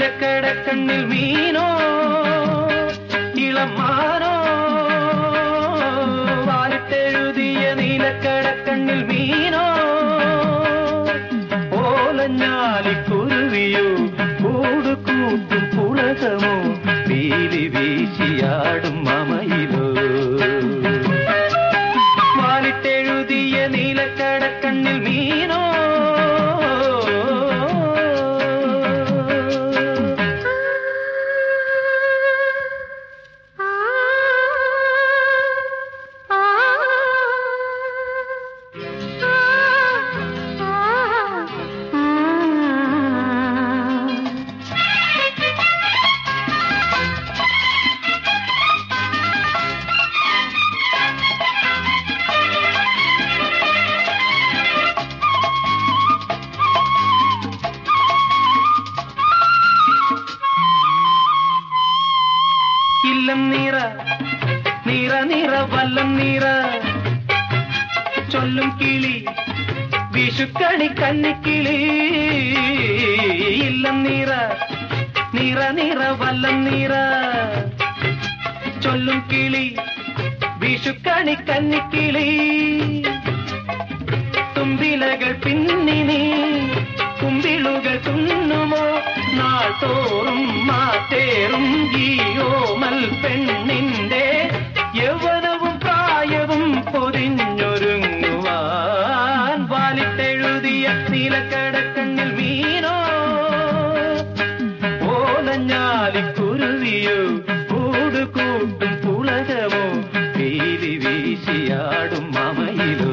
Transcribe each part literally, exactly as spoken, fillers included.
നീലക്കടക്കണ്ണിൽ മീനോ ഇളമാനോ വാലിട്ടെഴുതിയ നീലക്കടക്കണ്ണിൽ മീനോ ഓലഞ്ഞാലിക്കുരുവിയോ കൂട് കൂട്ടും പുളകമോ പീലി വീശിയാടും മമയിലോ വാലിട്ടെഴുതിയ നീലക്കടക്കണ്ണിൽ മീനോ ഇല്ലം നീറ നീറ നീറ വല്ലം നീറ ചൊല്ലും കിളി വിഷുക്കണി കന്നിക്കിളി ഇല്ലം നീറ നീറ നീറ വല്ലം നീറ ചൊല്ലും കിളി വിഷുക്കണി കന്നിക്കിളി തുമ്പിലകൾ പിന്നിനി കുമ്പിളുകൾ തുന്നുമോ നാൾ തോറും മാറ്റേറും ജീയോമൽ പെണ്ണിന്റെ യൗവനവും പ്രായവും പൊതിഞ്ഞൊരുങ്ങുവാൻ വാലിട്ടെഴുതിയ നീലക്കടക്കണ്ണിൽ മീനോ ഓലഞ്ഞാലിക്കുരുവിയോ കൂട് കൂട്ടും പുളകമോ പീലി വീശിയാടും മമയിലോ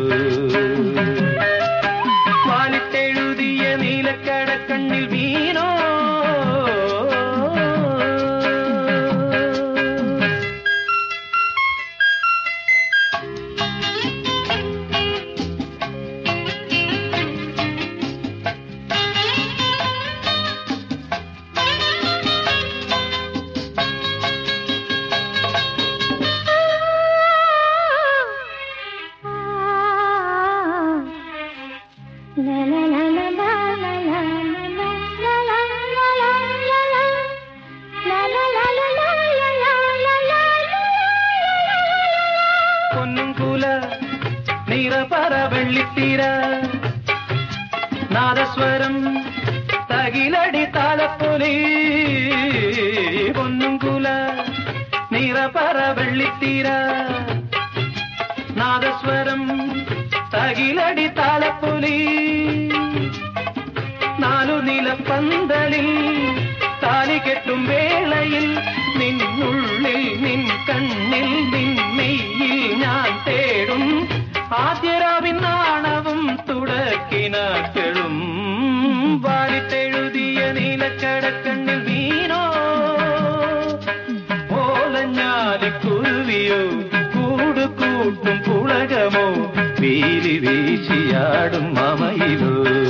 വാലിട്ടെഴുതിയ നീലക്കടക്കണ്ണിൽ മീനോ പൊന്നുംകുല നിറപറ വെള്ളിത്തീര നാദസ്വരം തകിലടി താലപ്പൊലി പൊന്നുംകുല നിറപറ വെള്ളിത്തീര നാദസ്വരം തകിലടി താലപ്പൊലി നാലു നിലപ്പന്തലിൽ താലി കെട്ടും വേളയിൽ നിന്നുള്ളിൽ നിൻ കണ്ണിൽ നിന്നെയിൽ ഞാൻ തേടും ആദ്യരാവിൻ നാണവും തുടക്കിനാക്കളും വാലിട്ടെഴുതിയ നീലക്കടക്കണ്ണിൽ മീനോ ഓലഞ്ഞാലിക്കുരുവിയോ കൂട് കൂട്ടും പുളകമോ പീലി വീശിയാടും മമയിലോ